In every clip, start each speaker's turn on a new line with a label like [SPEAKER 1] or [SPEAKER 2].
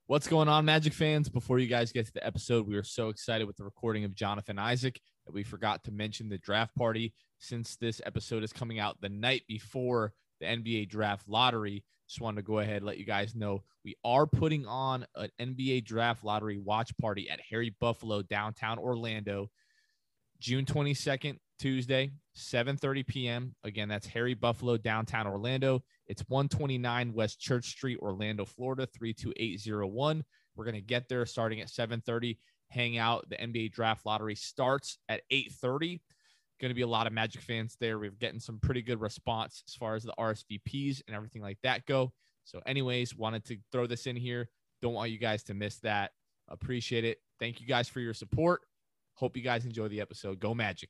[SPEAKER 1] What's going on, Magic fans? Before you guys get to the episode, we are so excited with the recording of Jonathan Isaac that we forgot to mention the draft party. Since this episode is coming out the night before the NBA draft lottery, just wanted to go ahead and let you guys know we are putting on an NBA draft lottery watch party at Harry Buffalo, downtown Orlando, June 22nd, Tuesday, 7:30 p.m. Again, that's Harry Buffalo, downtown Orlando. It's 129 West Church Street, Orlando, Florida, 32801. We're going to get there starting at 7:30. Hang out. The NBA draft lottery starts at 8:30. Going to be a lot of Magic fans there. We're getting some pretty good response as far as the RSVPs and everything like that go. So anyways, wanted to throw this in here. Don't want you guys to miss that. Appreciate it. Thank you guys for your support. Hope you guys enjoy the episode. Go Magic.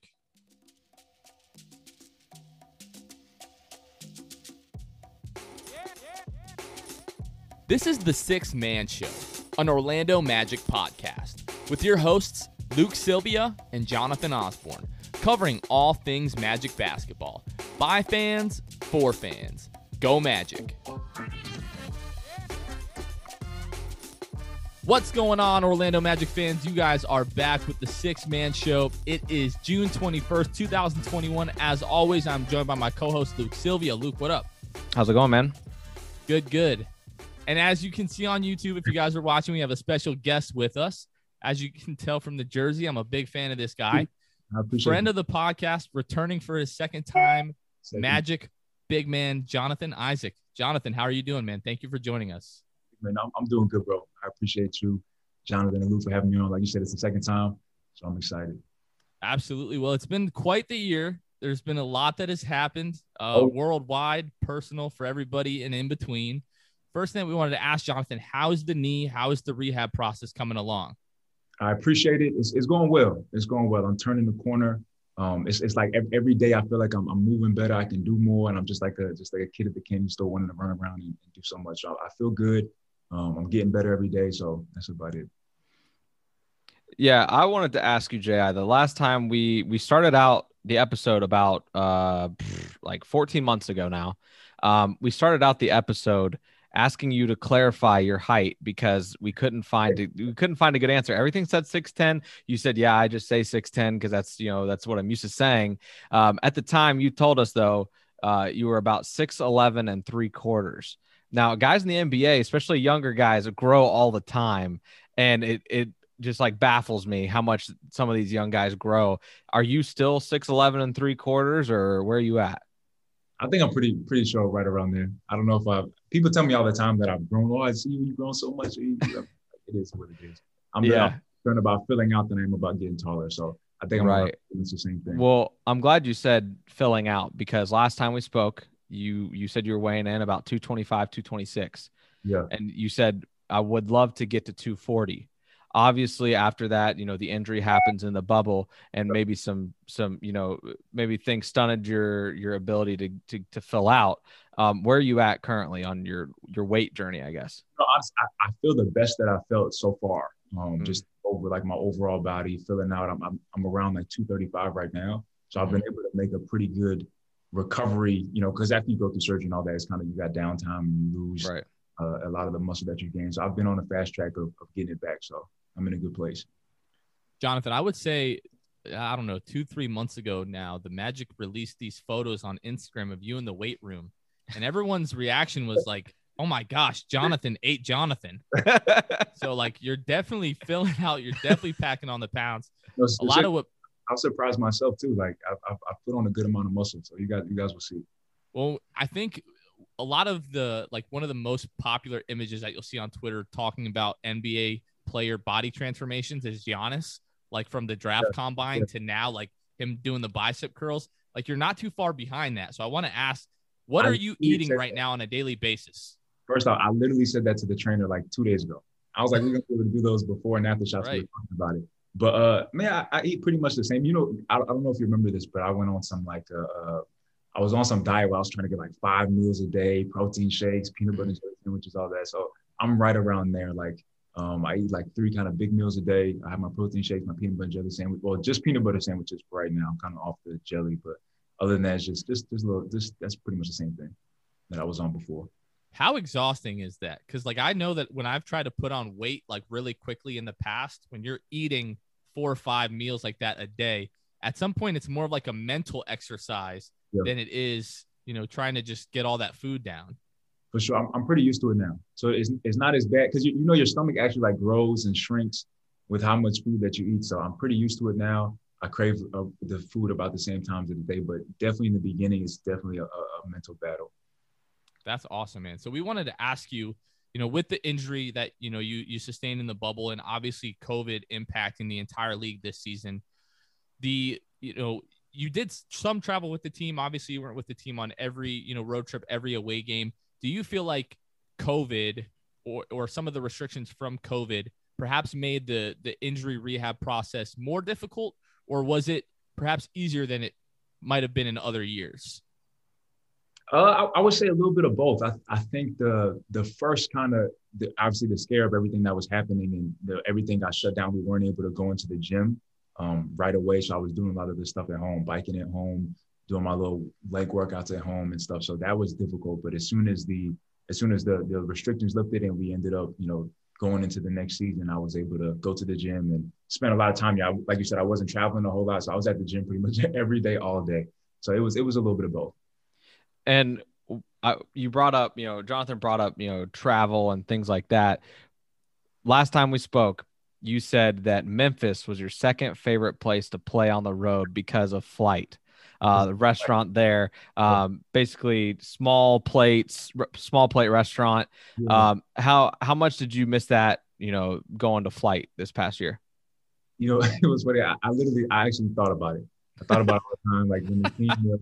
[SPEAKER 1] This is the Sixth Man Show, an Orlando Magic podcast, with your hosts, Luke Sylvia and Jonathan Osborne, covering all things Magic basketball. By fans, for fans. Go Magic. What's going on, Orlando Magic fans? You guys are back with the Sixth Man Show. It is June 21st, 2021. As always, I'm joined by my co-host, Luke Sylvia. Luke, what up?
[SPEAKER 2] How's it going, man?
[SPEAKER 1] Good. And as you can see on YouTube, if you guys are watching, we have a special guest with us. As you can tell from the jersey, I'm a big fan of this guy. Friend of the podcast, returning for his second time, Magic big man, Jonathan Isaac. Jonathan, how are you doing, man? Thank you for joining us.
[SPEAKER 3] Man, I'm doing good, bro. I appreciate you, Jonathan and Luke, for having me on. Like you said, it's the second time, so I'm excited.
[SPEAKER 1] Absolutely. Well, it's been quite the year. There's been a lot that has happened worldwide, personal, for everybody, and in between. First thing we wanted to ask Jonathan, how's the knee? How is the rehab process coming along?
[SPEAKER 3] I appreciate it. It's going well. It's going well. I'm turning the corner. It's like every day I feel like I'm moving better. I can do more, and I'm just like a kid at the candy store wanting to run around and do so much. So I feel good. I'm getting better every day, so that's about it.
[SPEAKER 2] Yeah, I wanted to ask you, J.I., the last time we started out the episode about like 14 months ago now, we started out the episode asking you to clarify your height because we couldn't find a good answer. Everything said 6'10". You said, yeah, I just say 6'10" because that's what I'm used to saying. At the time, you told us though you were about 6'11 3/4. Now, guys in the NBA, especially younger guys, grow all the time, and it just like baffles me how much some of these young guys grow. Are you still 6'11 3/4, or where are you at?
[SPEAKER 3] I think I'm pretty sure right around there. I don't know if people tell me all the time that I've grown. Oh, I see you've grown so much. It is what it is. I'm concerned about filling out than I am about getting taller. So I think I'm right. It's the same thing.
[SPEAKER 2] Well, I'm glad you said filling out because last time we spoke, you said you were weighing in about 225, 226.
[SPEAKER 3] Yeah. And
[SPEAKER 2] you said, I would love to get to 240. Obviously, after that, the injury happens in the bubble, and maybe some maybe things stunted your ability to fill out. Where are you at currently on your weight journey, I guess?
[SPEAKER 3] Honestly, I feel the best that I felt so far. Just over like my overall body, filling out. I'm around like 235 right now, so I've been able to make a pretty good recovery. Because after you go through surgery and all that, it's kind of you got downtime and you lose a lot of the muscle that you gain. So I've been on a fast track of getting it back. So I'm in a good place.
[SPEAKER 1] Jonathan, I would say, I don't know, 2-3 months ago now, the Magic released these photos on Instagram of you in the weight room. And everyone's reaction was like, oh my gosh, Jonathan ate Jonathan. So like, you're definitely filling out. You're definitely packing on the pounds.
[SPEAKER 3] I'll surprise myself too. Like I put on a good amount of muscle. So you guys will see.
[SPEAKER 1] Well, I think a lot of one of the most popular images that you'll see on Twitter talking about NBA player body transformations is Giannis, like from the draft combine to now, like him doing the bicep curls. Like you're not too far behind that. So I want to ask, what are you eating right now on a daily basis?
[SPEAKER 3] First off, I literally said that to the trainer like 2 days ago. I was like, we're going to be able to do those before and after shots. We were talking about it. But man, I eat pretty much the same. I don't know if you remember this, but I went on some I was on some diet where I was trying to get like 5 meals a day, protein shakes, peanut butter and jelly sandwiches, all that. So I'm right around there. Like I eat like 3 kind of big meals a day. I have my protein shakes, my peanut butter and jelly sandwich. Well, just peanut butter sandwiches for right now. I'm kind of off the jelly, but other than that, it's just that's pretty much the same thing that I was on before.
[SPEAKER 1] How exhausting is that? Because like I know that when I've tried to put on weight like really quickly in the past, when you're eating 4 or 5 meals like that a day, at some point it's more of like a mental exercise than it is, trying to just get all that food down.
[SPEAKER 3] For sure. I'm pretty used to it now. So it's not as bad because your stomach actually like grows and shrinks with how much food that you eat. So I'm pretty used to it now. I crave the food about the same times of the day, but definitely in the beginning, it's definitely a mental battle.
[SPEAKER 1] That's awesome, man. So we wanted to ask you, with the injury that, you sustained in the bubble and obviously COVID impacting the entire league this season, you did some travel with the team. Obviously you weren't with the team on every, road trip, every away game. Do you feel like COVID or some of the restrictions from COVID perhaps made the injury rehab process more difficult, or was it perhaps easier than it might have been in other years?
[SPEAKER 3] I would say a little bit of both. I think the first kind of obviously the scare of everything that was happening and everything got shut down. We weren't able to go into the gym right away. So I was doing a lot of this stuff at home, biking at home, doing my little leg workouts at home and stuff. So that was difficult. But as soon as the restrictions lifted and we ended up, going into the next season, I was able to go to the gym and spend a lot of time. Yeah, like you said, I wasn't traveling a whole lot, so I was at the gym pretty much every day, all day. So it was a little bit of both.
[SPEAKER 2] And you brought up, Jonathan brought up, travel and things like that. Last time we spoke, you said that Memphis was your second favorite place to play on the road because of Flight, the restaurant there, basically small plate restaurant. How much did you miss that, going to Flight this past year?
[SPEAKER 3] It was funny. I actually thought about it. I thought about it all the time. Like when the team was,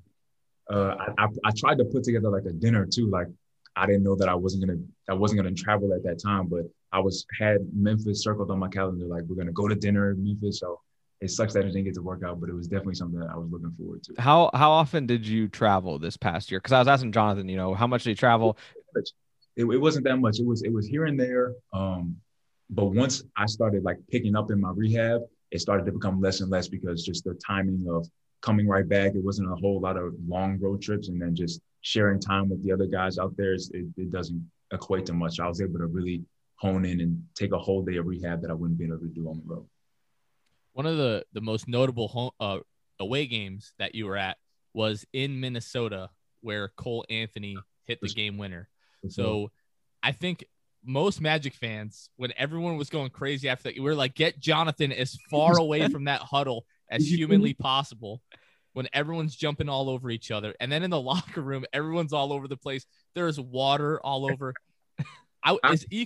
[SPEAKER 3] I tried to put together like a dinner too. Like I didn't know that I wasn't gonna travel at that time, but had Memphis circled on my calendar. Like we're gonna go to dinner in Memphis. So it sucks that it didn't get to work out, but it was definitely something that I was looking forward to.
[SPEAKER 2] How often did you travel this past year? Because I was asking Jonathan, how much did you travel?
[SPEAKER 3] It wasn't that much. It was here and there. But once I started like picking up in my rehab, it started to become less and less because just the timing of coming right back, it wasn't a whole lot of long road trips, and then just sharing time with the other guys out there, it doesn't equate to much. I was able to really hone in and take a whole day of rehab that I wouldn't be able to do on the road.
[SPEAKER 1] One of the most notable away games that you were at was in Minnesota, where Cole Anthony hit the game winner. So I think most Magic fans, when everyone was going crazy after that, we were like, get Jonathan as far away from that huddle as humanly possible, when everyone's jumping all over each other. And then in the locker room, everyone's all over the place. There's water all over. I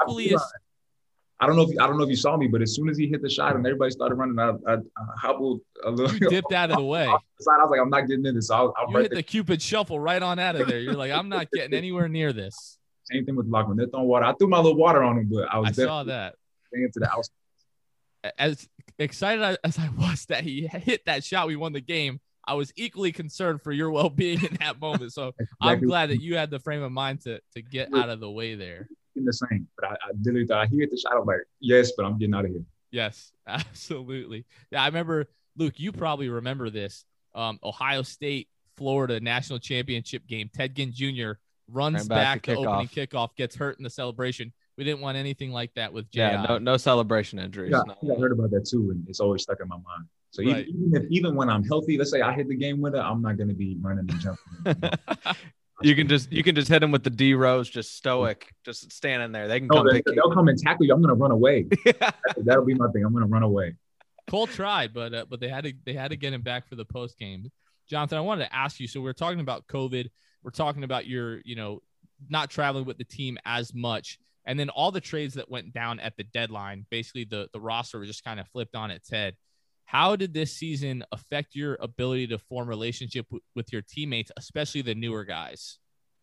[SPEAKER 1] don't know if you saw me, but as soon as he hit the shot and everybody started running, I hobbled a little. You dipped out of the way.
[SPEAKER 3] I was like, I'm not getting in this.
[SPEAKER 1] You hit the Cupid shuffle right on out of there. You're like, I'm not getting anywhere near this.
[SPEAKER 3] Same thing with Lockman. They're throwing water. I threw my little water on him, but I
[SPEAKER 1] saw that.
[SPEAKER 3] Into the house.
[SPEAKER 1] As excited as I was that he hit that shot, we won the game, I was equally concerned for your well-being in that moment. So I'm glad that you had the frame of mind to get out of the way there.
[SPEAKER 3] In the same, but I literally thought he hit the shot. I was like, yes, but I'm getting out of here.
[SPEAKER 1] Yes, absolutely. Yeah, I remember, Luke, you probably remember this. Ohio State, Florida national championship game. Ted Ginn Jr. runs back the opening kickoff, gets hurt in the celebration. We didn't want anything like that with J.I.
[SPEAKER 2] Yeah, no celebration injuries.
[SPEAKER 3] Yeah, no. I heard about that too, and it's always stuck in my mind. So even when I'm healthy, let's say I hit the game winner, I'm not going to be running and jumping.
[SPEAKER 2] You can just hit them with the D Rose, just stoic, just standing there. They can
[SPEAKER 3] they'll come and tackle you. I'm going to run away. That'll be my thing. I'm going to run away.
[SPEAKER 1] Cole tried, but they had to get him back for the post game. Jonathan, I wanted to ask you. So we're talking about COVID. We're talking about your not traveling with the team as much, and then all the trades that went down at the deadline. Basically, the roster was just kind of flipped on its head. How did this season affect your ability to form relationship with your teammates, especially the newer guys?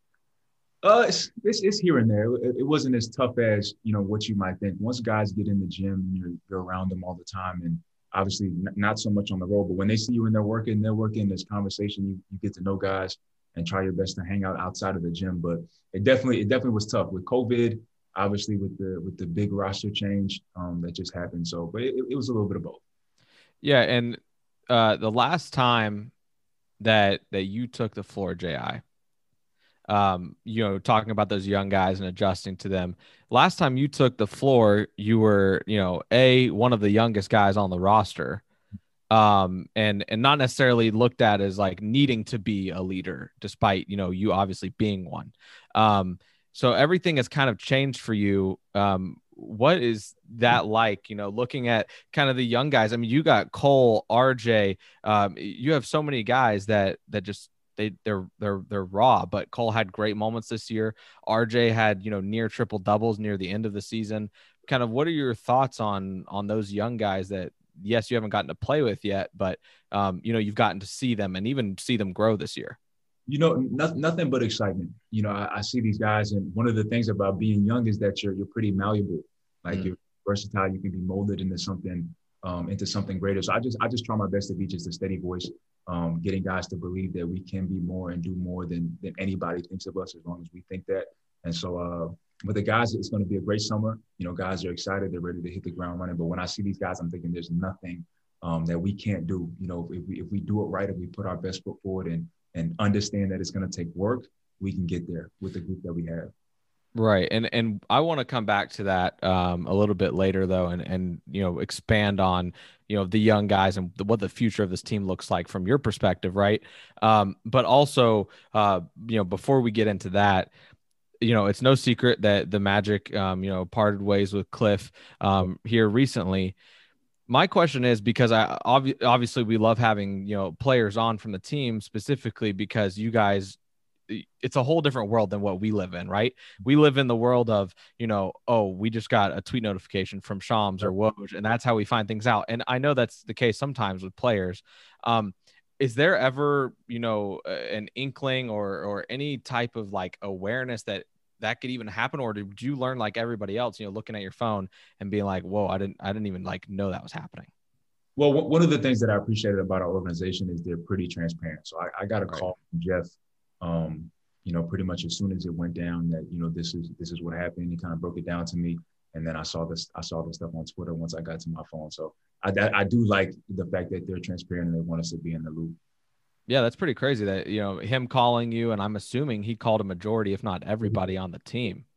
[SPEAKER 3] It's here and there. It wasn't as tough as, what you might think. Once guys get in the gym and you're around them all the time, and obviously not so much on the road, but when they see you and they're working, there's conversation, you get to know guys and try your best to hang out outside of the gym. But it definitely was tough with COVID, obviously with the big roster change that just happened. So, but it was a little bit of both.
[SPEAKER 2] Yeah, and the last time that you took the floor, J.I., talking about those young guys and adjusting to them. Last time you took the floor, you were, one of the youngest guys on the roster, and not necessarily looked at as like needing to be a leader, despite, you obviously being one. So everything has kind of changed for you. What is that like, looking at kind of the young guys? I mean, you got Cole, RJ, you have so many guys that just, they're raw, but Cole had great moments this year. RJ had, near triple doubles near the end of the season. Kind of, what are your thoughts on those young guys that, yes, you haven't gotten to play with yet, but you've gotten to see them and even see them grow this year?
[SPEAKER 3] Nothing but excitement. I see these guys, and one of the things about being young is that you're pretty malleable. Like you're versatile. You can be molded into something greater. So I just try my best to be just a steady voice, getting guys to believe that we can be more and do more than anybody thinks of us, as long as we think that. And so, with the guys, it's going to be a great summer. Guys are excited. They're ready to hit the ground running. But when I see these guys, I'm thinking there's nothing that we can't do. If we do it right, if we put our best foot forward and understand that it's going to take work, we can get there with the group that we have.
[SPEAKER 2] Right. And I want to come back to that a little bit later, though, and expand on, the young guys and what the future of this team looks like from your perspective. Right. But also, before we get into that, it's no secret that the Magic, parted ways with Cliff here recently. My question is, because obviously we love having, players on from the team, specifically because you guys, it's a whole different world than what we live in, right? We live in the world of, we just got a tweet notification from Shams or Woj, and that's how we find things out. And I know that's the case sometimes with players. Is there ever, an inkling or any type of like awareness that could even happen? Or did you learn like everybody else, looking at your phone and being like, whoa, I didn't even like know that was happening?
[SPEAKER 3] Well, one of the things that I appreciated about our organization is they're pretty transparent. So I got a call from Jeff, pretty much as soon as it went down that, this is what happened. He kind of broke it down to me. And then I saw the stuff on Twitter once I got to my phone. So I do like the fact that they're transparent and they want us to be in the loop.
[SPEAKER 2] Yeah, that's pretty crazy that, him calling you, and I'm assuming he called a majority, if not everybody on the team.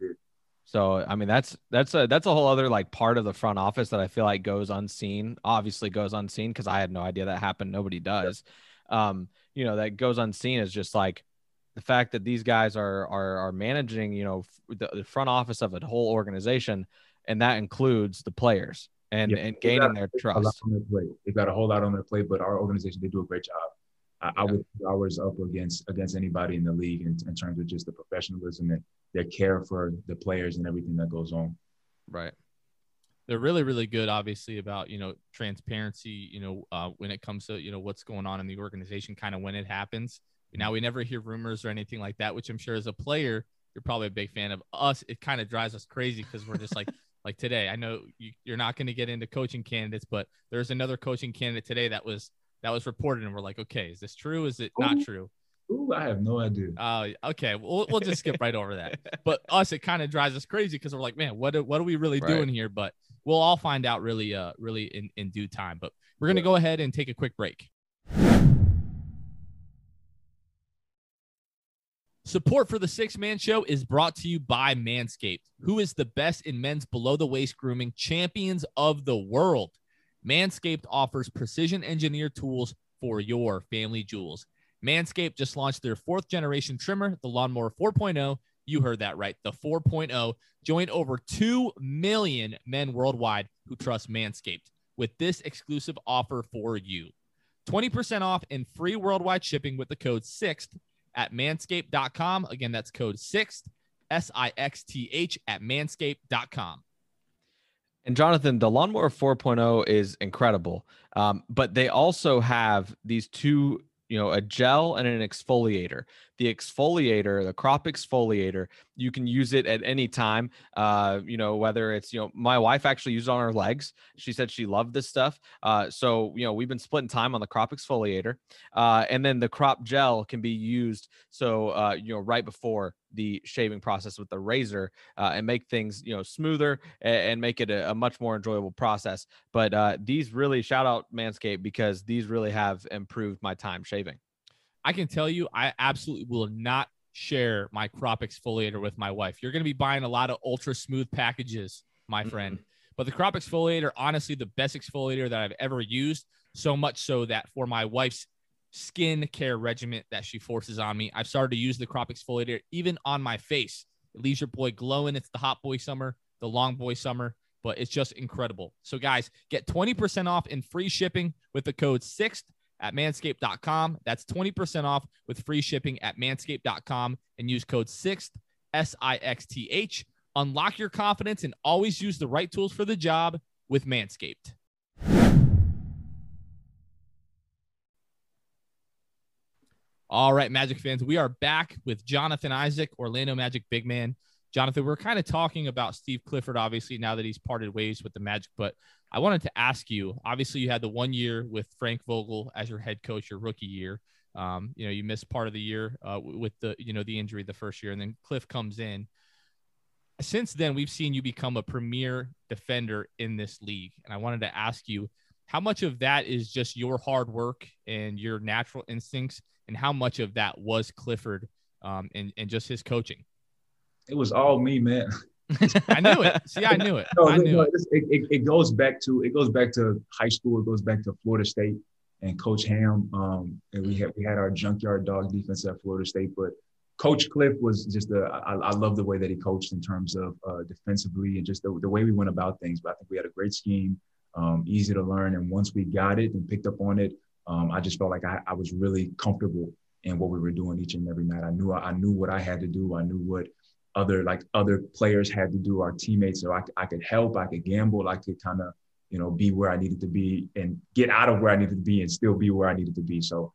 [SPEAKER 2] So, I mean, that's a whole other like part of the front office that I feel like goes unseen, because I had no idea that happened. Nobody does. That goes unseen is just like the fact that these guys are managing, the front office of a whole organization, and that includes the players and gaining their trust.
[SPEAKER 3] They've got a whole lot on their plate, but our organization, they do a great job. I would put ours up against anybody in the league in terms of just the professionalism and their care for the players and everything that goes on.
[SPEAKER 2] Right.
[SPEAKER 1] They're really, really good, obviously, about, transparency, when it comes to, what's going on in the organization, kind of when it happens. Now, we never hear rumors or anything like that, which I'm sure as a player, you're probably a big fan of. Us, it kind of drives us crazy because we're just like, like today, I know you're not going to get into coaching candidates, but there's another coaching candidate today that was reported, and we're like, okay, is this true? Is it not true?
[SPEAKER 3] Ooh, I have no idea.
[SPEAKER 1] Okay, we'll just skip right over that. But us, it kind of drives us crazy because we're like, man, what are we really doing here? But we'll all find out really in due time. But we're gonna go ahead and take a quick break. Support for the Sixth Man Show is brought to you by Manscaped, who is the best in men's below-the-waist grooming, champions of the world. Manscaped offers precision-engineered tools for your family jewels. Manscaped just launched their 4th-generation trimmer, the Lawnmower 4.0. You heard that right, the 4.0. Join over 2 million men worldwide who trust Manscaped with this exclusive offer for you. 20% off and free worldwide shipping with the code SIXTH at manscaped.com. Again, that's code SIXTH, SIXTH at manscaped.com.
[SPEAKER 2] And Jonathan, the Lawnmower 4.0 is incredible, but they also have these two, a gel and an exfoliator. The exfoliator, the crop exfoliator, you can use it at any time. Whether it's, my wife actually used it on her legs. She said she loved this stuff. So we've been splitting time on the crop exfoliator. And then the crop gel can be used. So, right before the shaving process with the razor, and make things, smoother and make it a much more enjoyable process. But these really, shout out Manscaped, because these really have improved my time shaving.
[SPEAKER 1] I can tell you, I absolutely will not share my crop exfoliator with my wife. You're going to be buying a lot of ultra smooth packages, my friend. But the crop exfoliator, honestly, the best exfoliator that I've ever used, so much so that for my wife's skin care regimen that she forces on me, I've started to use the crop exfoliator even on my face. It leaves your boy glowing. It's the hot boy summer, the long boy summer, but it's just incredible. So guys, get 20% off and free shipping with the code SIXTH at manscaped.com. That's 20% off with free shipping at manscaped.com and use code SIXTH, SIXTH. Unlock your confidence and always use the right tools for the job with Manscaped. All right, Magic fans, we are back with Jonathan Isaac, Orlando Magic big man. Jonathan, we're kind of talking about Steve Clifford, obviously, now that he's parted ways with the Magic, but I wanted to ask you, obviously, you had the 1 year with Frank Vogel as your head coach, your rookie year. You missed part of the year with the injury the first year, and then Cliff comes in. Since then, we've seen you become a premier defender in this league, and I wanted to ask you, how much of that is just your hard work and your natural instincts, and how much of that was Clifford and just his coaching?
[SPEAKER 3] It was all me, man.
[SPEAKER 1] I knew it. See, I knew it.
[SPEAKER 3] It goes back to high school. It goes back to Florida State and Coach Ham. And we had our junkyard dog defense at Florida State, but Coach Cliff was just I love the way that he coached in terms of defensively and just the way we went about things. But I think we had a great scheme, easy to learn. And once we got it and picked up on it, I just felt like I was really comfortable in what we were doing each and every night. I knew what I had to do. I knew what other players had to do, our teammates. So I could help, I could gamble, I could kind of, be where I needed to be and get out of where I needed to be and still be where I needed to be. So,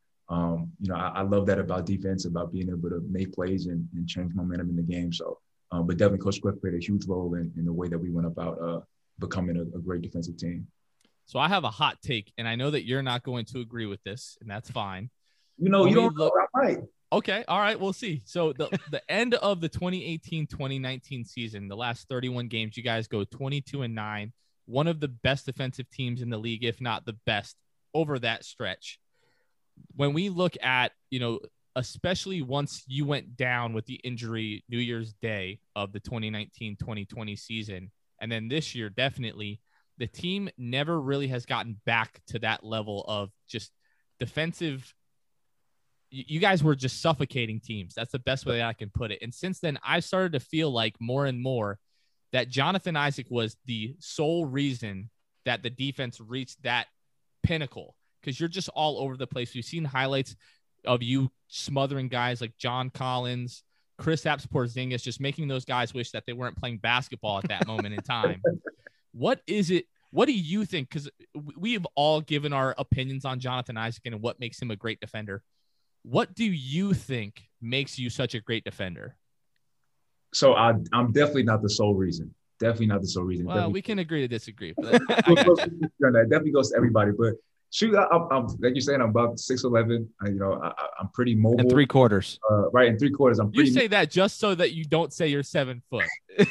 [SPEAKER 3] I love that about defense, about being able to make plays and change momentum in the game. So, but definitely Coach Cliff played a huge role in the way that we went about becoming a great defensive team.
[SPEAKER 1] So I have a hot take, and I know that you're not going to agree with this, and that's fine.
[SPEAKER 3] You don't know, I might.
[SPEAKER 1] Okay. All right. We'll see. So the end of the 2018-2019 season, the last 31 games, you guys go 22-9, one of the best defensive teams in the league, if not the best over that stretch. When we look at, especially once you went down with the injury New Year's Day of the 2019-2020 season, and then this year, definitely, the team never really has gotten back to that level of just defensive. You guys were just suffocating teams. That's the best way that I can put it. And since then, I started to feel like more and more that Jonathan Isaac was the sole reason that the defense reached that pinnacle, because you're just all over the place. We've seen highlights of you smothering guys like John Collins, Kristaps Porzingis, just making those guys wish that they weren't playing basketball at that moment in time. What is it? What do you think? Because we have all given our opinions on Jonathan Isaac and what makes him a great defender. What do you think makes you such a great defender?
[SPEAKER 3] So I'm definitely not the sole reason. Definitely not the sole reason.
[SPEAKER 1] Well,
[SPEAKER 3] definitely.
[SPEAKER 1] We can agree to disagree. But
[SPEAKER 3] that definitely goes to everybody. But shoot, I'm like you're saying, I'm about 6'11". I'm pretty mobile.
[SPEAKER 2] And 3/4.
[SPEAKER 3] Right, in 3/4. I'm pretty.
[SPEAKER 1] You say that just so that you don't say you're 7 foot.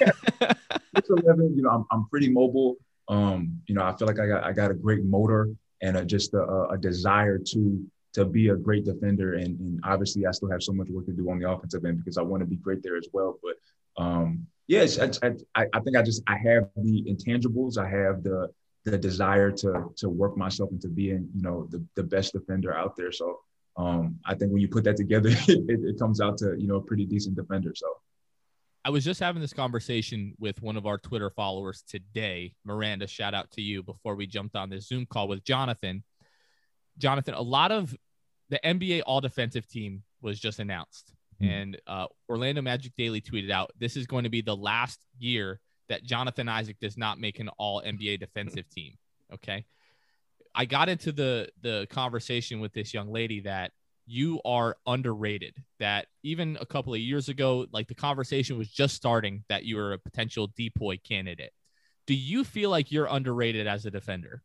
[SPEAKER 3] 6'11". I'm pretty mobile. I feel like I got a great motor and just a desire to be a great defender. And obviously I still have so much work to do on the offensive end because I want to be great there as well. But yes, I think I have the intangibles. I have the desire to work myself into being, the best defender out there. So I think when you put that together, it comes out to, a pretty decent defender. So
[SPEAKER 1] I was just having this conversation with one of our Twitter followers today, Miranda, shout out to you, before we jumped on this Zoom call with Jonathan. Jonathan, a lot of the NBA all-defensive team was just announced, and Orlando Magic Daily tweeted out, this is going to be the last year that Jonathan Isaac does not make an all-NBA defensive team, okay? I got into the conversation with this young lady that you are underrated, that even a couple of years ago, like the conversation was just starting that you were a potential DPOY candidate. Do you feel like you're underrated as a defender?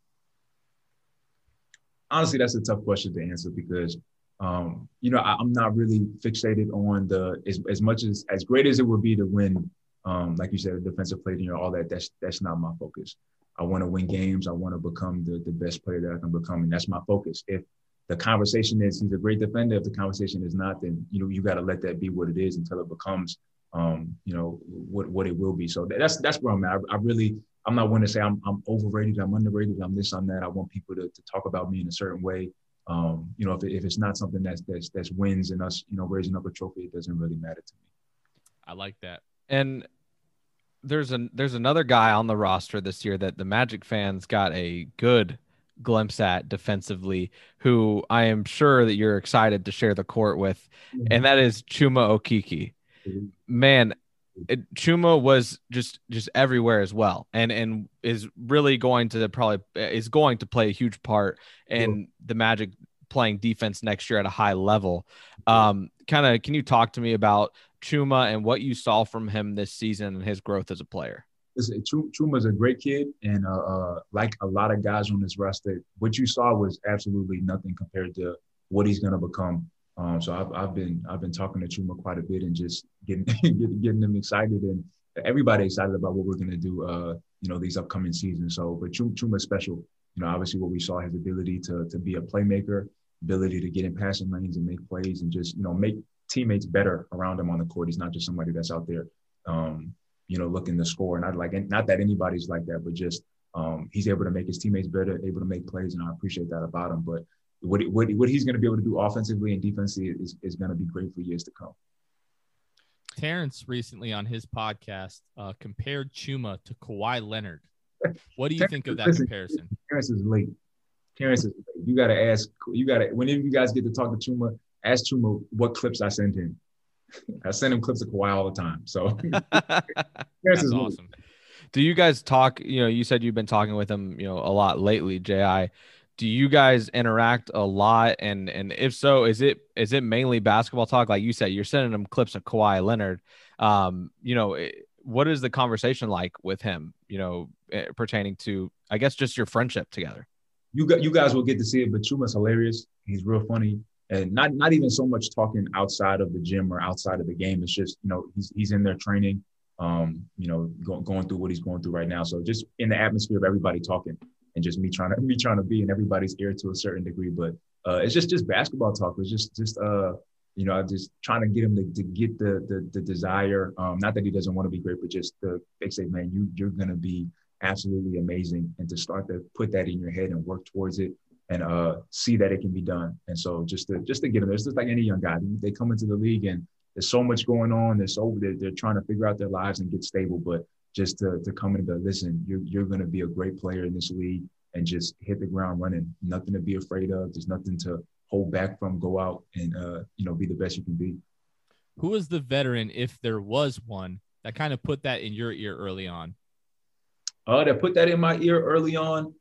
[SPEAKER 3] Honestly, that's a tough question to answer because, I'm not really fixated on as great as it would be to win, like you said, a defensive player, all that. That's not my focus. I want to win games. I want to become the best player that I can become, and that's my focus. the conversation is he's a great defender. If the conversation is not, then you got to let that be what it is until it becomes what it will be. So that's where I'm at. I'm not one to say I'm overrated, I'm underrated, I'm this, I'm that. I want people to talk about me in a certain way. If it's not something that's wins and us raising up a trophy, it doesn't really matter to me.
[SPEAKER 1] I like that.
[SPEAKER 2] And there's another guy on the roster this year that the Magic fans got a good glimpse at defensively, who I am sure that you're excited to share the court with, and that is Chuma Okeke. Man, Chuma was just everywhere as well, and is really going to play a huge part in the Magic playing defense next year at a high level. Can you talk to me about Chuma and what you saw from him this season and his growth as a player?
[SPEAKER 3] Chuma's a great kid, and like a lot of guys on this roster, what you saw was absolutely nothing compared to what he's going to become. So I've been talking to Chuma quite a bit and just getting them excited, and everybody excited about what we're going to do, these upcoming seasons. So, but Chuma's special. Obviously what we saw, his ability to be a playmaker, ability to get in passing lanes and make plays, and just make teammates better around him on the court. He's not just somebody that's out there, looking to score. And not that anybody's like that, but just he's able to make his teammates better, able to make plays, and I appreciate that about him. But what he's going to be able to do offensively and defensively is going to be great for years to come.
[SPEAKER 1] Terrence recently on his podcast compared Chuma to Kawhi Leonard. What do you think of that comparison?
[SPEAKER 3] Terrence is late. You got to ask. Whenever you guys get to talk to Chuma, ask Chuma what clips I send him. I send him clips of Kawhi all the time. So
[SPEAKER 1] that's awesome.
[SPEAKER 2] Do you guys talk? You said you've been talking with him, a lot lately, J.I. Do you guys interact a lot? And if so, is it mainly basketball talk? Like you said, you're sending him clips of Kawhi Leonard. What is the conversation like with him, pertaining to, I guess, just your friendship together?
[SPEAKER 3] You guys will get to see it, but Chuma's hilarious. He's real funny. And not even so much talking outside of the gym or outside of the game. It's just, he's in there training, going through what he's going through right now. So just in the atmosphere of everybody talking and just me trying to be in everybody's ear to a certain degree. But it's just basketball talk. It's just just trying to get him to get the desire. Not that he doesn't want to be great, but just they say, man, you're going to be absolutely amazing. And to start to put that in your head and work towards it. And see that it can be done. And so just to get them, it's just like any young guy. They come into the league and there's so much going on. They're trying to figure out their lives and get stable. But just to come in and go, listen, you're going to be a great player in this league and just hit the ground running. Nothing to be afraid of. There's nothing to hold back from. Go out and be the best you can be.
[SPEAKER 1] Who was the veteran, if there was one, that kind of put that in your ear early on?
[SPEAKER 3] That put that in my ear early on.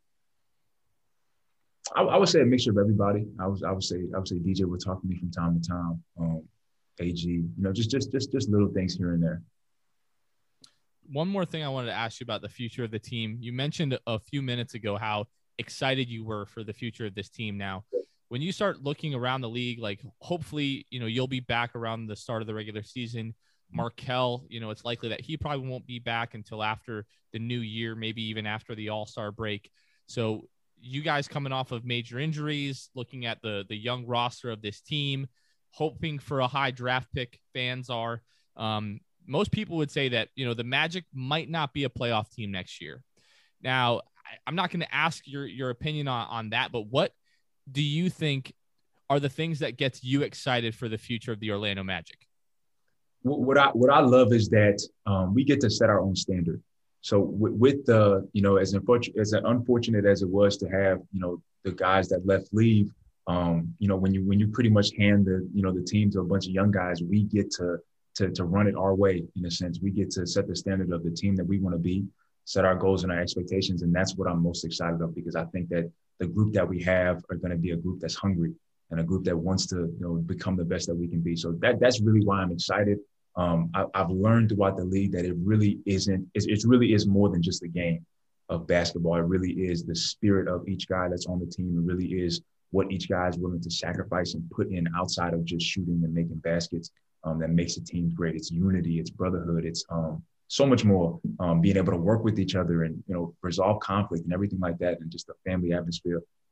[SPEAKER 3] I would say a mixture of everybody. I would say DJ would talk to me from time to time. AG, just little things here and there.
[SPEAKER 1] One more thing I wanted to ask you about the future of the team. You mentioned a few minutes ago how excited you were for the future of this team. Now, when you start looking around the league, like hopefully, you'll be back around the start of the regular season. Markelle, it's likely that he probably won't be back until after the new year, maybe even after the All-Star break. So you guys coming off of major injuries, looking at the young roster of this team, hoping for a high draft pick, fans are. Most people would say that, the Magic might not be a playoff team next year. Now, I'm not going to ask your opinion on that, but what do you think are the things that gets you excited for the future of the Orlando Magic?
[SPEAKER 3] What I love is that we get to set our own standard. So with the, as unfortunate as it was to have, the guys that left leave, when you pretty much hand the team to a bunch of young guys, we get to run it our way in a sense. We get to set the standard of the team that we want to be, set our goals and our expectations. And that's what I'm most excited of, because I think that the group that we have are going to be a group that's hungry and a group that wants to, become the best that we can be. So that's really why I'm excited. I've learned throughout the league that it really is more than just a game of basketball. It really is the spirit of each guy that's on the team. It really is what each guy is willing to sacrifice and put in outside of just shooting and making baskets that makes the team great. It's unity, it's brotherhood, it's so much more, being able to work with each other and, resolve conflict and everything like that, and just a family atmosphere.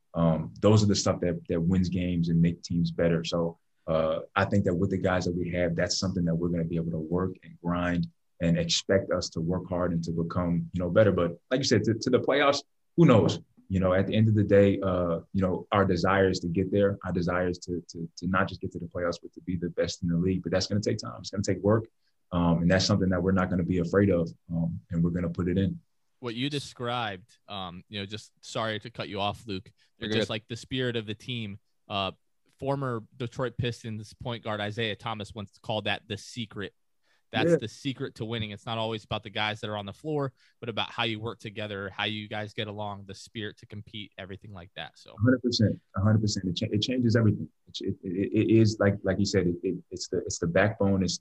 [SPEAKER 3] Those are the stuff that wins games and make teams better. So I think that with the guys that we have, that's something that we're going to be able to work and grind and expect us to work hard and to become, better. But like you said, to the playoffs, who knows? At the end of the day, our desire is to get there. Our desire is to not just get to the playoffs, but to be the best in the league. But that's going to take time. It's going to take work. And that's something that we're not going to be afraid of. And we're going to put it in.
[SPEAKER 1] What you described, just sorry to cut you off, Luke, but just like the spirit of the team. Former Detroit Pistons point guard Isaiah Thomas once called that the secret. That's the secret to winning. It's not always about the guys that are on the floor, but about how you work together, how you guys get along, the spirit to compete, everything like that. So
[SPEAKER 3] 100%. It changes everything. It is like you said. It's the backbone. It's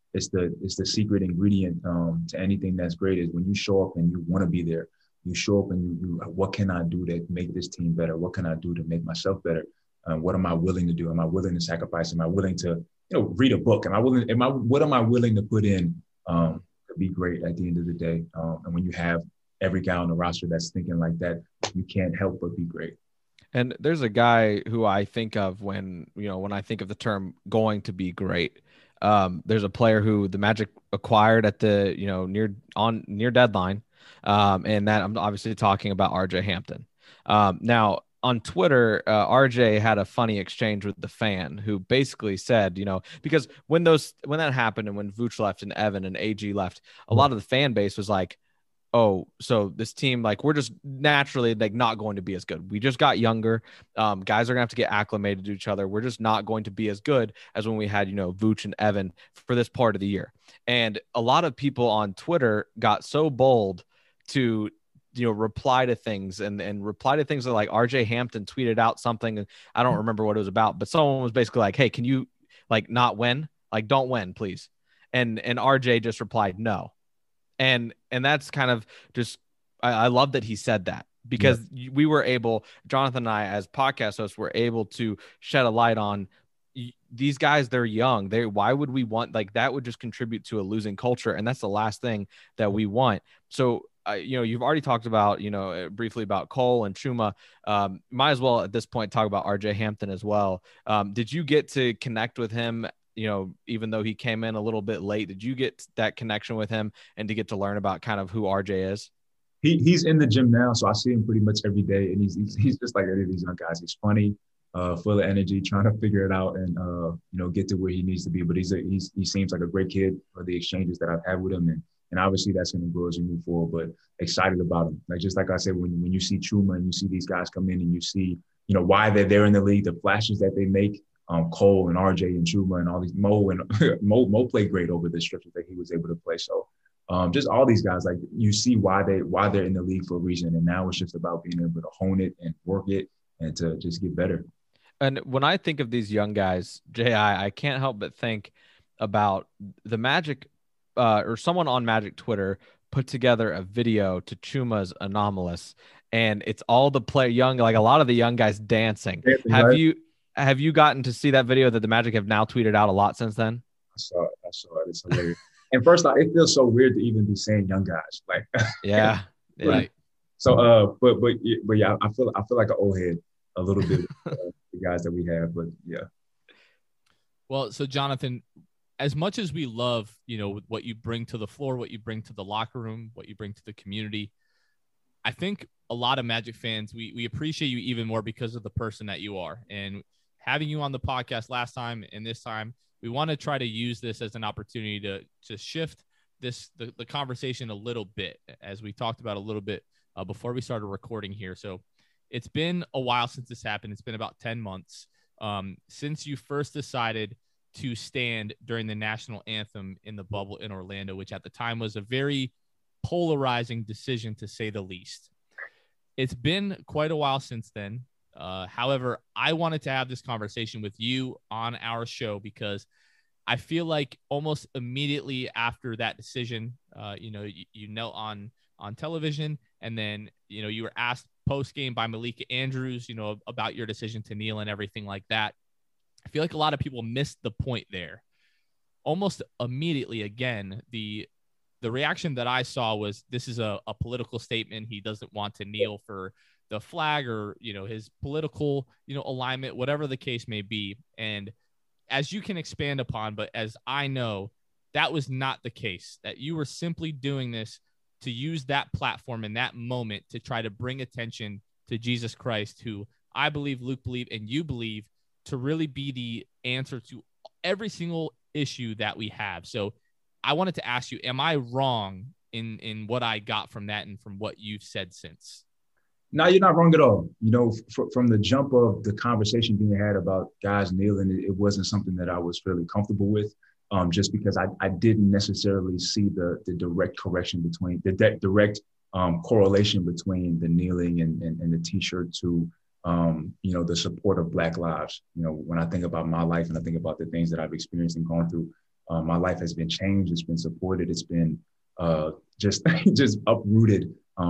[SPEAKER 3] the secret ingredient to anything that's great. Is when you show up and you want to be there. You show up and you what can I do to make this team better? What can I do to make myself better? What am I willing to do? Am I willing to sacrifice? Am I willing to read a book? What am I willing to put in to be great at the end of the day? And when you have every guy on the roster that's thinking like that, you can't help but be great.
[SPEAKER 2] And there's a guy who I think of when I think of the term going to be great. There's a player who the Magic acquired at the, near deadline. And that I'm obviously talking about RJ Hampton. Now, on Twitter, RJ had a funny exchange with the fan who basically said, because when that happened and when Vooch left and Evan and AG left, a lot of the fan base was like, oh, so this team, like, we're just naturally like not going to be as good. We just got younger. Guys are gonna have to get acclimated to each other. We're just not going to be as good as when we had, Vooch and Evan for this part of the year. And a lot of people on Twitter got so bold to reply to things and reply to things that like RJ Hampton tweeted out something. I don't remember what it was about, but someone was basically like, hey, can you like not win? Like, don't win, please. And RJ just replied, no. And that's kind of just, I love that he said that because we were able, Jonathan and I as podcast hosts were able to shed a light on these guys. They're young. Why would we want, like, that would just contribute to a losing culture. And that's the last thing that we want. So, you've already talked about, briefly about Cole and Chuma. Might as well at this point talk about RJ Hampton as well. Did you get to connect with him, even though he came in a little bit late? Did you get that connection with him and to get to learn about kind of who RJ is?
[SPEAKER 3] He's in the gym now, so I see him pretty much every day. And he's just like any of these young guys. He's funny, full of energy, trying to figure it out and, get to where he needs to be. But he seems like a great kid for the exchanges that I've had with him. And obviously that's going to grow as we move forward, but excited about him. Just like I said, when you see Chuma and you see these guys come in and you see, why they're there in the league, the flashes that they make, Cole and RJ and Chuma and all these Mo played great over the stretches that he was able to play. So just all these guys, like you see why they're in the league for a reason. And now it's just about being able to hone it and work it and to just get better.
[SPEAKER 2] And when I think of these young guys, I can't help but think about the Magic or someone on Magic Twitter put together a video to Chuma's Anomalous, and it's all the like a lot of the young guys dancing. Have you gotten to see that video that the Magic have now tweeted out a lot since then?
[SPEAKER 3] I saw it. It's hilarious. And first off, it feels so weird to even be saying young guys. Like,
[SPEAKER 2] yeah.
[SPEAKER 3] Right. So, but yeah, I feel like an old head a little bit with the guys that we have, but yeah.
[SPEAKER 1] Well, so Jonathan, as much as we love, what you bring to the floor, what you bring to the locker room, what you bring to the community, I think a lot of Magic fans, we appreciate you even more because of the person that you are. And having you on the podcast last time and this time, we want to try to use this as an opportunity to shift the conversation a little bit, as we talked about a little bit before we started recording here. So it's been a while since this happened. It's been about 10 months since you first decided to stand during the national anthem in the bubble in Orlando, which at the time was a very polarizing decision, to say the least. It's been quite a while since then. However, I wanted to have this conversation with you on our show because I feel like almost immediately after that decision, you knelt on television, and then, you were asked post-game by Malika Andrews, about your decision to kneel and everything like that. I feel like a lot of people missed the point there. Almost immediately, again, the the reaction that I saw was this is a political statement. He doesn't want to kneel for the flag or, his political, alignment, whatever the case may be. And as you can expand upon, but as I know, that was not the case, that you were simply doing this to use that platform in that moment to try to bring attention to Jesus Christ, who I believe, Luke believe, and you believe to really be the answer to every single issue that we have. So I wanted to ask you, am I wrong in what I got from that and from what you've said since?
[SPEAKER 3] No, you're not wrong at all. From the jump of the conversation being had about guys kneeling, it wasn't something that I was fairly comfortable with, just because I didn't necessarily see the direct correction between the direct correlation between the kneeling and the T-shirt to, the support of Black lives. When I think about my life and I think about the things that I've experienced and gone through, my life has been changed. It's been supported. It's been just uprooted.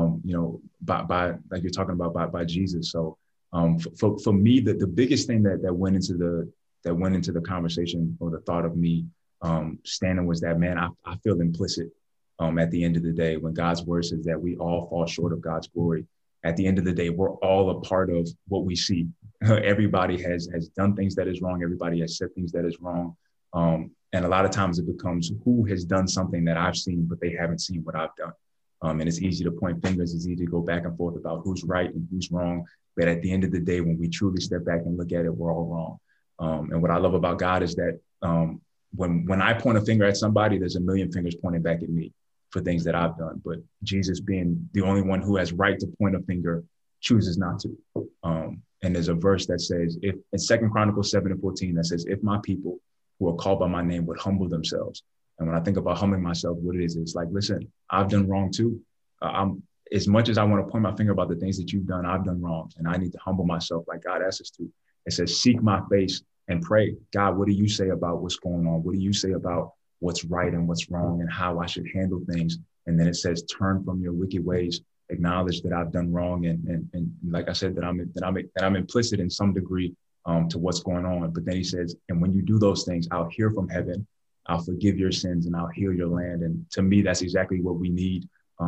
[SPEAKER 3] By like you're talking about by Jesus. So for me, the biggest thing that went into the conversation or the thought of me standing was that, man, I feel implicit at the end of the day when God's word says that we all fall short of God's glory. At the end of the day, we're all a part of what we see. Everybody has done things that is wrong. Everybody has said things that is wrong. And a lot of times it becomes who has done something that I've seen, but they haven't seen what I've done. And it's easy to point fingers. It's easy to go back and forth about who's right and who's wrong. But at the end of the day, when we truly step back and look at it, we're all wrong. And what I love about God is that when I point a finger at somebody, there's a million fingers pointing back at me for things that I've done. But Jesus, being the only one who has right to point a finger, chooses not to. And there's a verse that says, if in 2 Chronicles 7:14, that says, if my people who are called by my name would humble themselves. And when I think about humbling myself, what it is, it's like, listen, I've done wrong too. As much as I want to point my finger about the things that you've done, I've done wrong. And I need to humble myself like God asks us to. It says, seek my face and pray. God, what do you say about what's going on? What do you say about what's right and what's wrong and how I should handle things? And then it says, turn from your wicked ways, acknowledge that I've done wrong. And like I said, that I'm implicit in some degree to what's going on. But then he says, and when you do those things, I'll hear from heaven, I'll forgive your sins, and I'll heal your land. And to me, that's exactly what we need.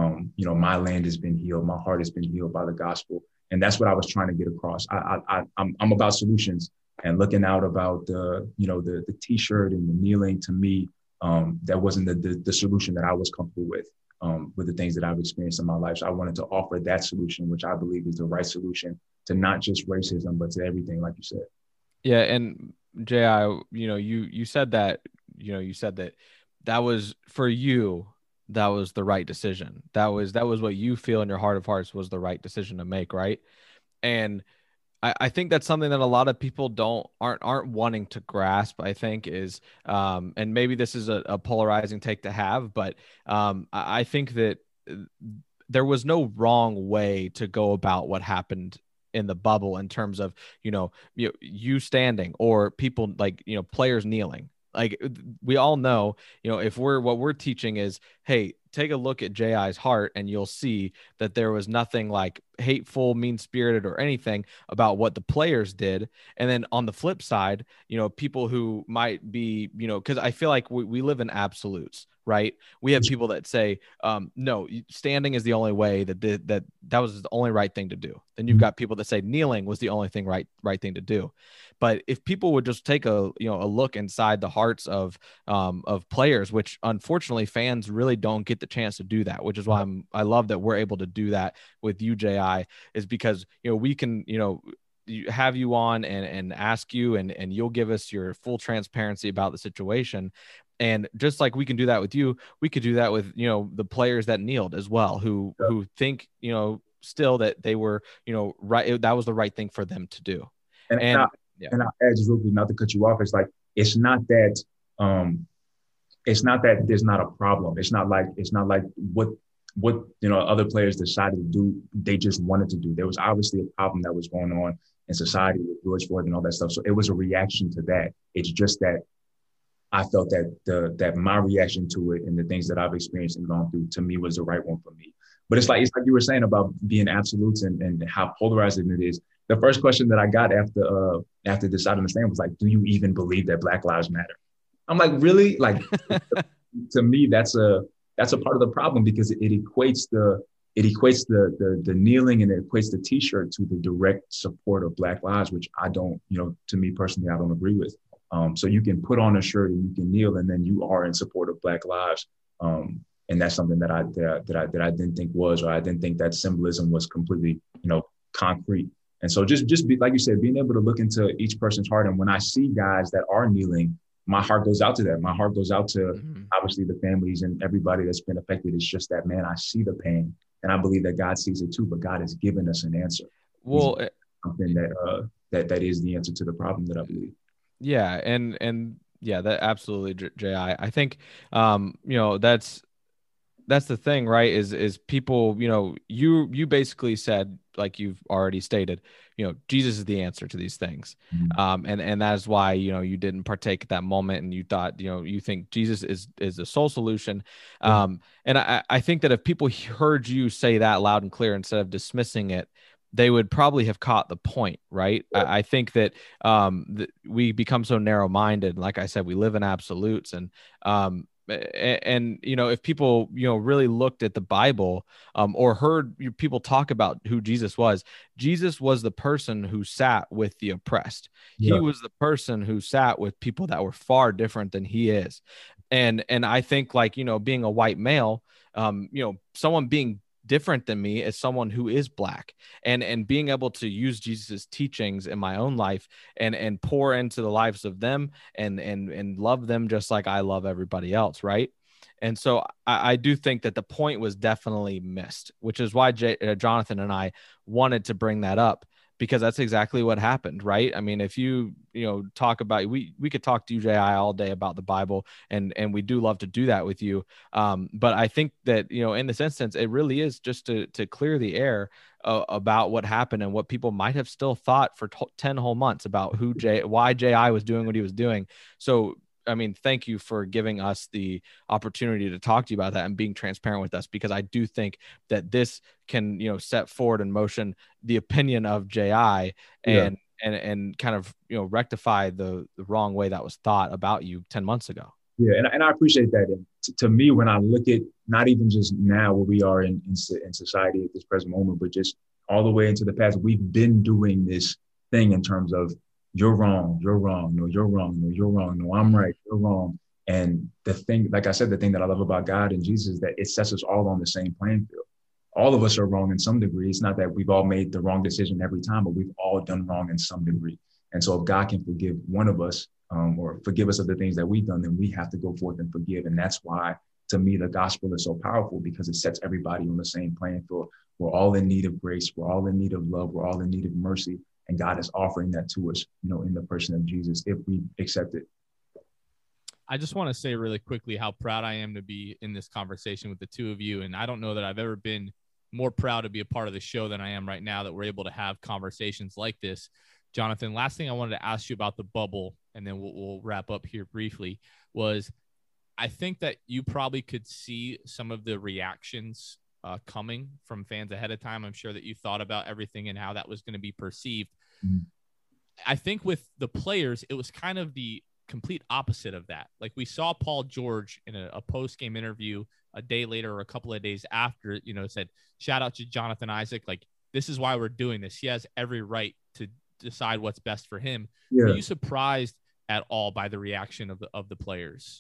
[SPEAKER 3] My land has been healed. My heart has been healed by the gospel. And that's what I was trying to get across. I'm about solutions, and looking out about the T-shirt and the kneeling. To me, that wasn't the solution that I was comfortable with the things that I've experienced in my life. So I wanted to offer that solution, which I believe is the right solution to not just racism, but to everything, like you said.
[SPEAKER 2] Yeah. And J.I., you said that, you said that was for you, that was the right decision. That was what you feel in your heart of hearts was the right decision to make. Right. And I think that's something that a lot of people aren't wanting to grasp, I think is, and maybe this is a polarizing take to have, but I think that there was no wrong way to go about what happened in the bubble in terms of, you standing or people like, players kneeling. Like we all know, if what we're teaching is, hey, take a look at J.I.'s heart and you'll see that there was nothing like hateful, mean-spirited or anything about what the players did. And then on the flip side, people who might be, because I feel like we live in absolutes, right? We have people that say, no, standing is the only way that was the only right thing to do. Then you've got people that say kneeling was the only thing right thing to do. But if people would just take a look inside the hearts of players, which unfortunately fans really don't get the chance to do that, which is why I love that we're able to do that with you, J.I., is because, we can, have you on and ask you and you'll give us your full transparency about the situation. And just like we can do that with you, we could do that with, the players that kneeled as well, who think, still that they were, right. That was the right thing for them to do.
[SPEAKER 3] And I'll add just real quick, not to cut you off. It's like, it's not that there's not a problem. It's not like what other players decided to do, they just wanted to do. There was obviously a problem that was going on in society with George Floyd and all that stuff. So it was a reaction to that. It's just that I felt that my reaction to it and the things that I've experienced and gone through, to me, was the right one for me. But it's like you were saying about being absolutes and how polarizing it is. The first question that I got after deciding to stand was like, do you even believe that Black Lives Matter? I'm like, really? Like, to me, that's a that's a part of the problem, because it equates the kneeling, and it equates the t-shirt to the direct support of Black lives, which I don't, to me personally, I don't agree with. So you can put on a shirt and you can kneel, and then you are in support of Black lives. And that's something that I didn't think was, or I didn't think that symbolism was completely, concrete. And so just be, like you said, being able to look into each person's heart. And when I see guys that are kneeling, my heart goes out to that. My heart goes out to obviously the families and everybody that's been affected. It's just that, man, I see the pain, and I believe that God sees it too, but God has given us an answer.
[SPEAKER 2] Well,
[SPEAKER 3] something that is the answer to the problem, that I believe.
[SPEAKER 2] Yeah. And yeah, that absolutely, J.I. I think, that's the thing, right? Is people, you basically said, like you've already stated, Jesus is the answer to these things. And that is why, you didn't partake at that moment, and you thought, you think Jesus is the sole solution. And I think that if people heard you say that loud and clear instead of dismissing it, they would probably have caught the point, right? I think that we become so narrow-minded. Like I said, we live in absolutes, and if people really looked at the Bible or heard people talk about who Jesus was the person who sat with the oppressed. He was the person who sat with people that were far different than he is. And I think, like, being a white male, someone being different than me as someone who is Black, and being able to use Jesus's teachings in my own life and pour into the lives of them and love them just like I love everybody else. Right. And so I do think that the point was definitely missed, which is why Jonathan and I wanted to bring that up, because that's exactly what happened. Right. I mean, if you talk about, we could talk to you, J.I., all day about the Bible, and we do love to do that with you. But I think that, in this instance, it really is just to clear the air about what happened and what people might have still thought for 10 whole months about why J.I. was doing what he was doing. So, I mean, thank you for giving us the opportunity to talk to you about that and being transparent with us, because I do think that this can, set forward in motion the opinion of J.I. and kind of, rectify the wrong way that was thought about you 10 months ago.
[SPEAKER 3] Yeah. And I appreciate that. And to me, when I look at not even just now where we are in society at this present moment, but just all the way into the past, we've been doing this thing in terms of, you're wrong, no, you're wrong, no, you're wrong, no, I'm right, you're wrong. And the thing, like I said, the thing that I love about God and Jesus is that it sets us all on the same playing field. All of us are wrong in some degree. It's not that we've all made the wrong decision every time, but we've all done wrong in some degree. And so if God can forgive one of us or forgive us of the things that we've done, then we have to go forth and forgive. And that's why, to me, the gospel is so powerful, because it sets everybody on the same playing field. We're all in need of grace. We're all in need of love. We're all in need of mercy. And God is offering that to us, in the person of Jesus, if we accept it.
[SPEAKER 1] I just want to say really quickly how proud I am to be in this conversation with the two of you. And I don't know that I've ever been more proud to be a part of the show than I am right now, that we're able to have conversations like this. Jonathan, last thing I wanted to ask you about the bubble, and then we'll wrap up here briefly, was I think that you probably could see some of the reactions coming from fans ahead of time. I'm sure that you thought about everything and how that was going to be perceived. I think with the players, it was kind of the complete opposite of that. Like, we saw Paul George in a post-game interview a day later or a couple of days after, said, shout out to Jonathan Isaac. Like, this is why we're doing this. He has every right to decide what's best for him. Were you surprised at all by the reaction of the players?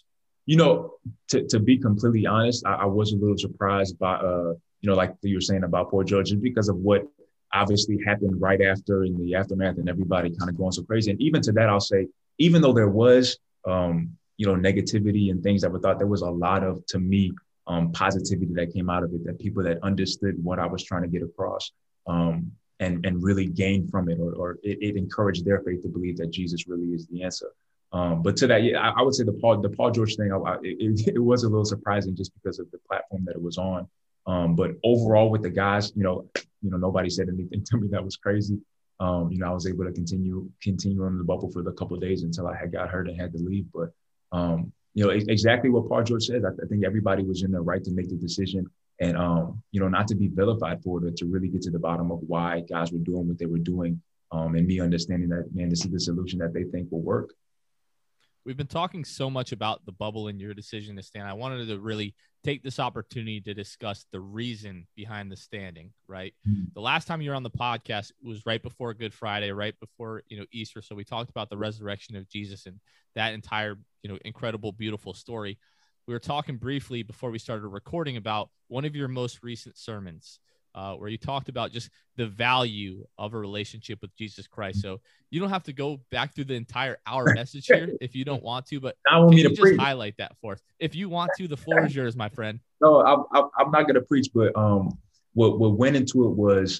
[SPEAKER 3] To be completely honest, I was a little surprised by, like you were saying about Paul George, just because of what obviously happened right after, in the aftermath, and everybody kind of going so crazy. And even to that, I'll say, even though there was, negativity and things that were thought, there was a lot of, to me, positivity that came out of it, that people that understood what I was trying to get across and really gained from it, or it encouraged their faith to believe that Jesus really is the answer. But to that, I would say the Paul George thing, it was a little surprising just because of the platform that it was on. But overall with the guys, nobody said anything to me that was crazy. I was able to continue on the bubble for a couple of days until I had got hurt and had to leave. But, exactly what Paul George said, I think everybody was in the right to make the decision and, not to be vilified for it, but to really get to the bottom of why guys were doing what they were doing. And me understanding that, man, this is the solution that they think will work.
[SPEAKER 1] we've been talking so much about the bubble and your decision to stand. I wanted to really take this opportunity to discuss the reason behind the standing, right?
[SPEAKER 3] Mhm.
[SPEAKER 1] The last time you were on the podcast was right before Good Friday, right before, Easter. So we talked about the resurrection of Jesus and that entire, incredible, beautiful story. We were talking briefly before we started recording about one of your most recent sermons, where you talked about just the value of a relationship with Jesus Christ. So you don't have to go back through the entire hour message here if you don't want to, but
[SPEAKER 3] I want
[SPEAKER 1] can
[SPEAKER 3] me
[SPEAKER 1] you
[SPEAKER 3] to
[SPEAKER 1] just
[SPEAKER 3] preach.
[SPEAKER 1] highlight that for us? If you want to, the floor is yours, my friend.
[SPEAKER 3] No, I'm not gonna preach, but what went into it was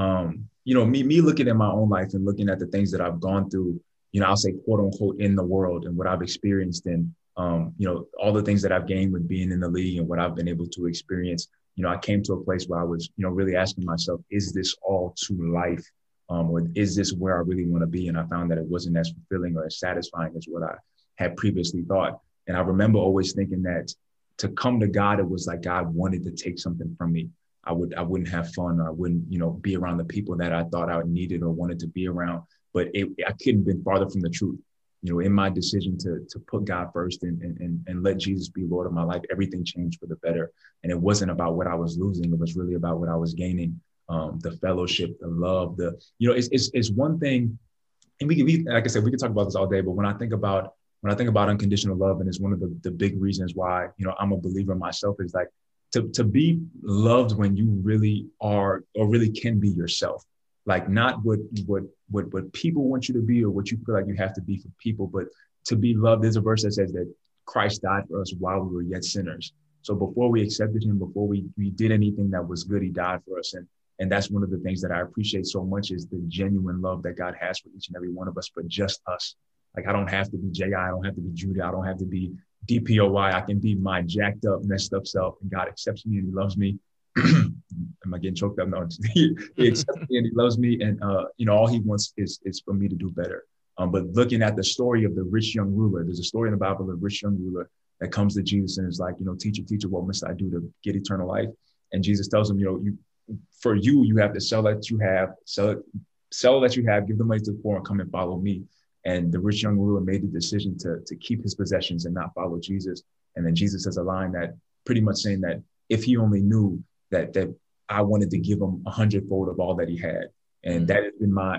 [SPEAKER 3] me looking at my own life and looking at the things that I've gone through, I'll say quote unquote in the world and what I've experienced and all the things that I've gained with being in the league and what I've been able to experience. I came to a place where I was, really asking myself, is this all to life? Or is this where I really want to be? And I found that it wasn't as fulfilling or as satisfying as what I had previously thought. And I remember always thinking that to come to God, it was like God wanted to take something from me. I wouldn't have fun, or I wouldn't, be around the people that I thought I needed or wanted to be around. But I couldn't have been farther from the truth. In my decision to put God first and let Jesus be Lord of my life, everything changed for the better. And it wasn't about what I was losing. It was really about what I was gaining. The fellowship, the love, it's one thing. And we like I said, we could talk about this all day, but when I think about unconditional love, and it's one of the big reasons why, I'm a believer myself, is like to be loved when you really are or really can be yourself. Like not what people want you to be or what you feel like you have to be for people, but to be loved. There's a verse that says that Christ died for us while we were yet sinners. So before we accepted him, before we did anything that was good, he died for us. And that's one of the things that I appreciate so much is the genuine love that God has for each and every one of us, but just us. Like I don't have to be J.I., I don't have to be Judah, I don't have to be DPOY. I can be my jacked up, messed up self, and God accepts me and he loves me. Am I getting choked up? No, he accepts me and he loves me. And, all he wants is for me to do better. But looking at the story of the rich young ruler, there's a story in the Bible of a rich young ruler that comes to Jesus and is like, teacher, what must I do to get eternal life? And Jesus tells him, you have to sell that you have, give the money to the poor and come and follow me. And the rich young ruler made the decision to keep his possessions and not follow Jesus. And then Jesus has a line that pretty much saying that if he only knew that I wanted to give him 100-fold of all that he had. And that has been my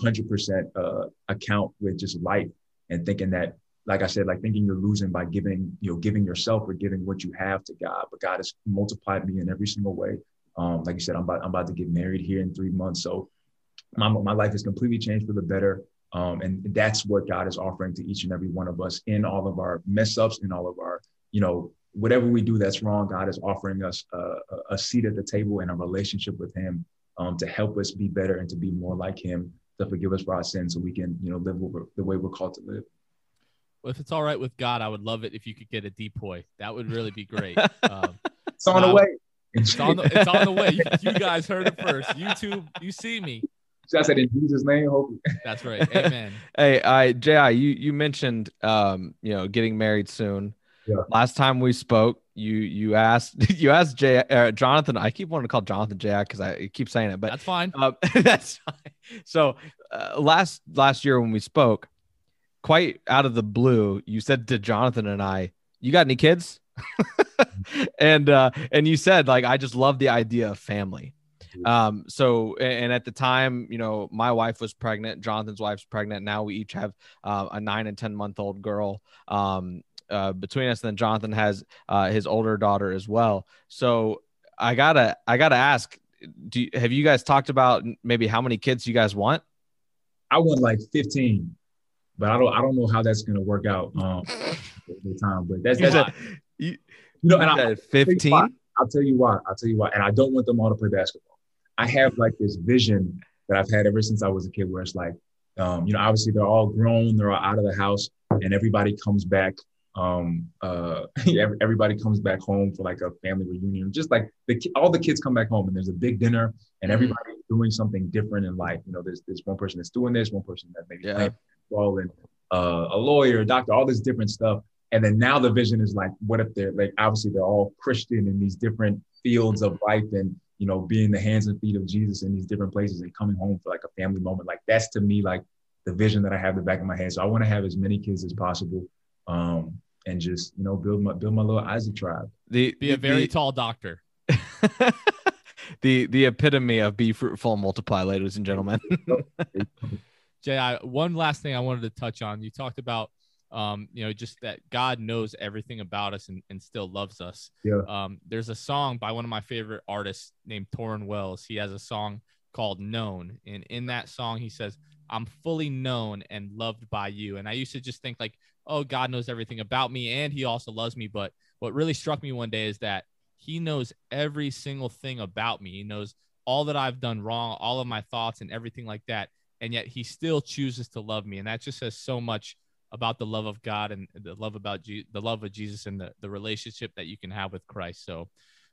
[SPEAKER 3] 100% account with just life, and thinking that, like I said, like thinking you're losing by giving yourself or giving what you have to God. But God has multiplied me in every single way. Like you said, I'm about to get married here in 3 months. So my life has completely changed for the better. And that's what God is offering to each and every one of us in all of our mess ups, in all of our, whatever we do that's wrong. God is offering us a seat at the table and a relationship with him to help us be better and to be more like him, to forgive us for our sins so we can, live the way we're called to live.
[SPEAKER 1] Well, if it's all right with God, I would love it if you could get a depoy. That would really be great.
[SPEAKER 3] It's on the way.
[SPEAKER 1] It's on the way. You guys heard it first. YouTube, you see me.
[SPEAKER 3] So I said in Jesus' name, hopefully.
[SPEAKER 1] That's right. Amen.
[SPEAKER 2] Hey, J.I., you mentioned, getting married soon.
[SPEAKER 3] Yeah.
[SPEAKER 2] Last time we spoke, you asked Jonathan. I keep wanting to call Jonathan J.I. because I keep saying it, but
[SPEAKER 1] that's fine.
[SPEAKER 2] That's fine. So last year when we spoke, quite out of the blue, you said to Jonathan and I, "You got any kids?" and you said, like, I just love the idea of family. So, and at the time, my wife was pregnant, Jonathan's wife's pregnant. Now we each have a 9 and 10-month-old girl between us. And then Jonathan has his older daughter as well. So I gotta ask, have you guys talked about maybe how many kids you guys want?
[SPEAKER 3] I want like 15, but I don't know how that's gonna work out the time. But that's
[SPEAKER 2] and 15.
[SPEAKER 3] I'll tell you why. And I don't want them all to play basketball. I have like this vision that I've had ever since I was a kid, where it's like, obviously they're all grown, they're all out of the house, and everybody comes back. Everybody comes back home for like a family reunion. Just like all the kids come back home, and there's a big dinner, and everybody's doing something different in life. There's one person that's doing this, one person that maybe playing football, and a lawyer, a doctor, all this different stuff. And then now the vision is like, what if they're like, obviously they're all Christian in these different fields of life, and being the hands and feet of Jesus in these different places and coming home for like a family moment. Like that's to me like the vision that I have in the back of my head. So I want to have as many kids as possible. and just, you know, build my little Isaac tribe.
[SPEAKER 1] Be a very tall doctor.
[SPEAKER 2] The epitome of be fruitful and multiply, ladies and gentlemen.
[SPEAKER 1] Jay, one last thing I wanted to touch on. You talked about, you know, just that God knows everything about us and still loves us.
[SPEAKER 3] Yeah.
[SPEAKER 1] There's a song by one of my favorite artists named Torrin Wells. He has a song called Known. And in that song, he says, I'm fully known and loved by you. And I used to just think like, oh, God knows everything about me and he also loves me. But what really struck me one day is that he knows every single thing about me. He knows all that I've done wrong, all of my thoughts and everything like that. And yet he still chooses to love me. And that just says so much about the love of God and the love about the love of Jesus and the relationship that you can have with Christ. So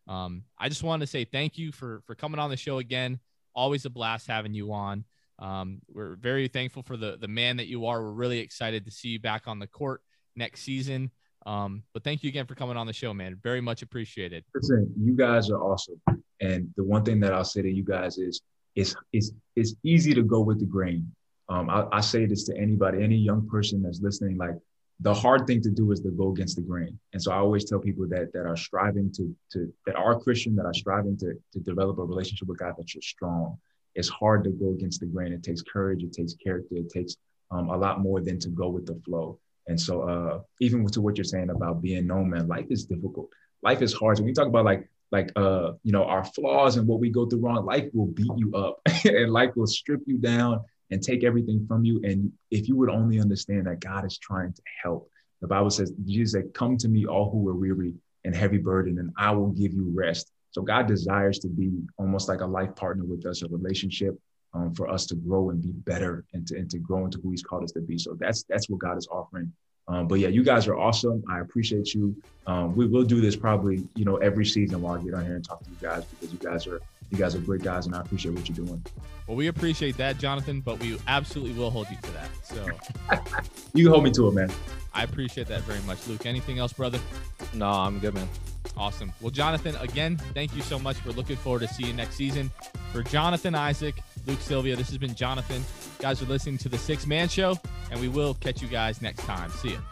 [SPEAKER 1] I just wanted to say thank you for coming on the show again. Always a blast having you on. We're very thankful for the man that you are. We're really excited to see you back on the court next season. But thank you again for coming on the show, man. Very much appreciated.
[SPEAKER 3] Listen, you guys are awesome. And the one thing that I'll say to you guys is it's easy to go with the grain. I say this to anybody, any young person that's listening, like the hard thing to do is to go against the grain. And so I always tell people that are striving that are Christian, that are striving to develop a relationship with God, that you're strong. It's hard to go against the grain. It takes courage. It takes character. It takes a lot more than to go with the flow. And so even to what you're saying about being known, man, life is difficult. Life is hard. So when you talk about you know, our flaws and what we go through wrong, life will beat you up and life will strip you down and take everything from you. And if you would only understand that God is trying to help, the Bible says, Jesus said, come to me all who are weary and heavy burdened, and I will give you rest. So God desires to be almost like a life partner with us, a relationship for us to grow and be better and to grow into who he's called us to be. So that's what God is offering. But yeah, you guys are awesome. I appreciate you. We will do this probably, you know, every season while I get on here and talk to you guys, because you guys are great guys and I appreciate what you're doing.
[SPEAKER 1] Well, we appreciate that, Jonathan, but we absolutely will hold you to that. So
[SPEAKER 3] you can hold me to it, man.
[SPEAKER 1] I appreciate that very much. Luke, anything else, brother?
[SPEAKER 2] No, I'm good, man.
[SPEAKER 1] Awesome. Well, Jonathan, again, thank you so much. We're looking forward to see you next season. For Jonathan Isaac, Luke Sylvia, this has been Jonathan. You guys are listening to The Sixth Man Show, and we will catch you guys next time. See ya.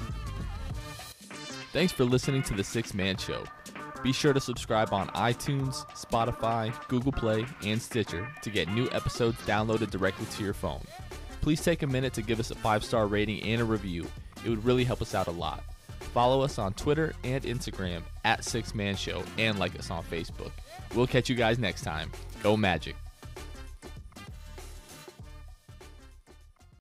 [SPEAKER 1] Thanks for listening to The Sixth Man Show. Be sure to subscribe on iTunes, Spotify, Google Play, and Stitcher to get new episodes downloaded directly to your phone. Please take a minute to give us a 5-star rating and a review. It would really help us out a lot. Follow us on Twitter and Instagram @Sixth Man Show and like us on Facebook. We'll catch you guys next time. Go Magic.